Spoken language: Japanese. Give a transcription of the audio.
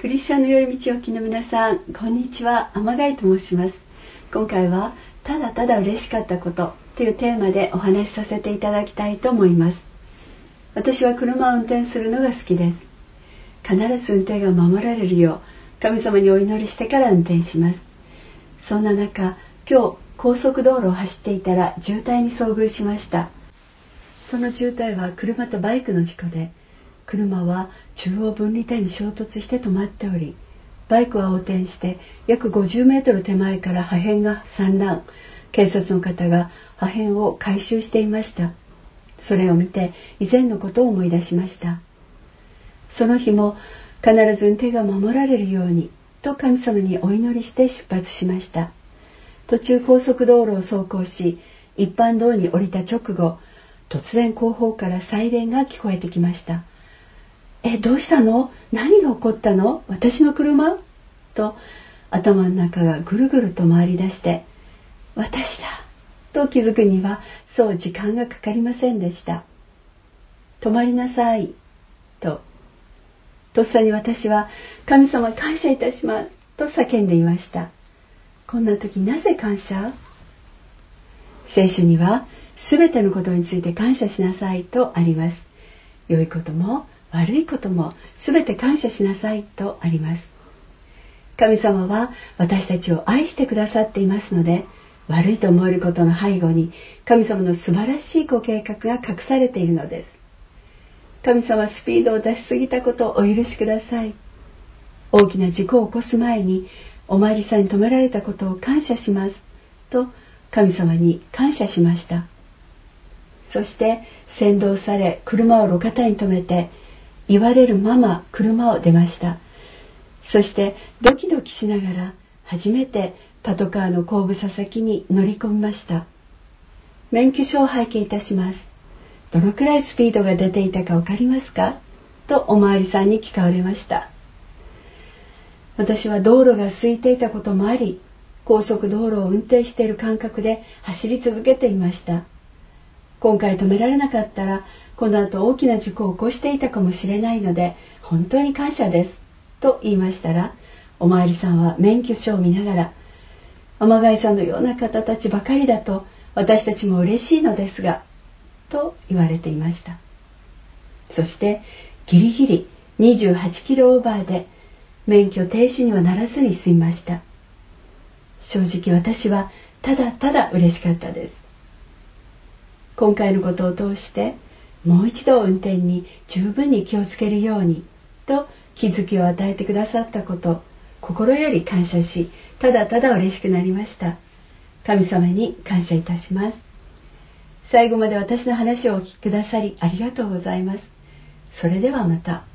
クリスチャンの良い道をきの皆さん、こんにちは。天貝と申します。今回はただただ嬉しかったことというテーマでお話しさせていただきたいと思います。私は車を運転するのが好きです。必ず運転が守られるよう神様にお祈りしてから運転します。そんな中、今日高速道路を走っていたら渋滞に遭遇しました。その渋滞は車とバイクの事故で、車は中央分離帯に衝突して止まっており、バイクは横転して約50メートル手前から破片が散乱。警察の方が破片を回収していました。それを見て以前のことを思い出しました。その日も必ず運転が守られるようにと神様にお祈りして出発しました。途中高速道路を走行し、一般道に降りた直後、突然後方からサイレンが聞こえてきました。どうしたの？何が起こったの？私の車？と頭の中がぐるぐると回り出して、私だと気づくにはそう時間がかかりませんでした。止まりなさいとっさに私は神様感謝いたしますと叫んでいました。こんな時なぜ感謝？聖書にはすべてのことについて感謝しなさいとあります。良いことも悪いこともすべて感謝しなさいとあります。神様は私たちを愛してくださっていますので、悪いと思えることの背後に神様の素晴らしいご計画が隠されているのです。神様はスピードを出しすぎたことをお許しください。大きな事故を起こす前にお参りさんに止められたことを感謝しますと神様に感謝しました。そして先導され車を路肩に止めて、言われるまま車を出ました。そしてドキドキしながら初めてパトカーの後部座席に乗り込みました。免許証を拝見いたします。どのくらいスピードが出ていたかわかりますか？とおまわりさんに聞かれました。私は道路が空いていたこともあり、高速道路を運転している感覚で走り続けていました。今回止められなかったら、この後大きな事故を起こしていたかもしれないので、本当に感謝ですと言いましたら、おまわりさんは免許証を見ながら、天貝さんのような方たちばかりだと私たちも嬉しいのですが、と言われていました。そしてギリギリ28キロオーバーで免許停止にはならずに済みました。正直私はただただ嬉しかったです。今回のことを通してもう一度運転に十分に気をつけるようにと気づきを与えてくださったこと、心より感謝し、ただただ嬉しくなりました。神様に感謝いたします。最後まで私の話をお聞きくださりありがとうございます。それではまた。